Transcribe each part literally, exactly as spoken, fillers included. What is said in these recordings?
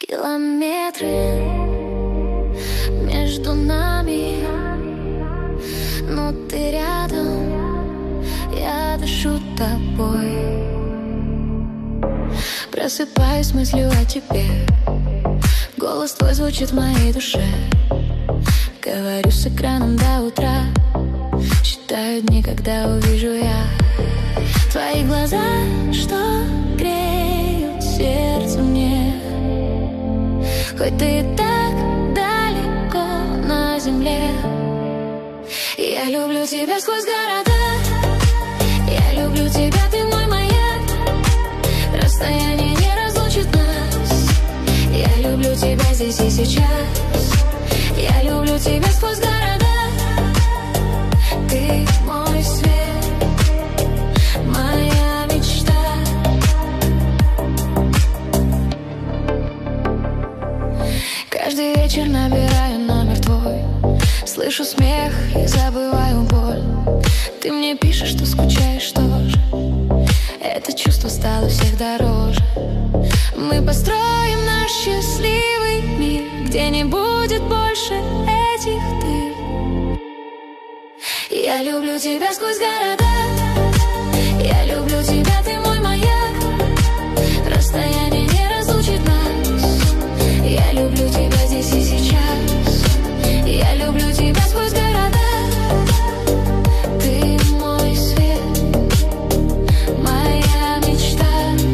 Километры между нами, но ты рядом, я дышу тобой. Просыпаюсь с мыслью о тебе, голос твой звучит в моей душе. Говорю с экраном до утра, считаю дни, когда увижу я твои глаза, что греют сердце мне. Хоть ты и так далеко на земле, я люблю тебя сквозь города. Я люблю тебя, ты мой маяк. Расстояние не разлучит нас. Я люблю тебя здесь и сейчас. Я люблю тебя сквозь города. Ты мой свет, моя мечта. Каждый вечер набираю номер твой, слышу смех и забываю боль. Ты мне пишешь, что скучаешь тоже. Это чувство стало всех дороже. Мы построим наш счастливый мир, где не будет больше этих дыр. Я люблю тебя сквозь города. Я люблю тебя, ты мой маяк. Расстояние не разлучит нас. Я люблю тебя здесь и сейчас. Я люблю тебя сквозь города. Ты мой свет, моя мечта.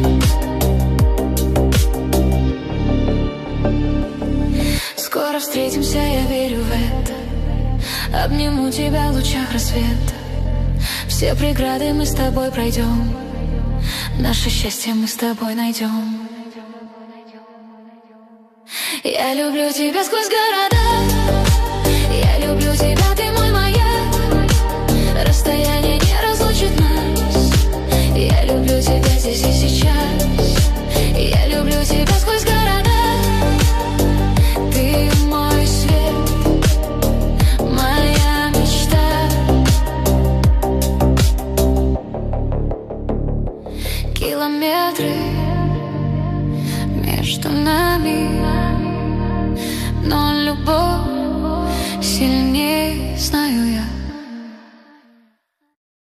Скоро встретимся, я верю в это. Обниму тебя в лучах рассвета. Все преграды мы с тобой пройдем. Наше счастье мы с тобой найдем. Я люблю тебя сквозь города. Я люблю тебя, ты мой маяк. Расстояние не разлучит нас. Я люблю тебя здесь и сейчас. Я люблю тебя сквозь города. Ты мой свет, моя мечта. Километры между нами,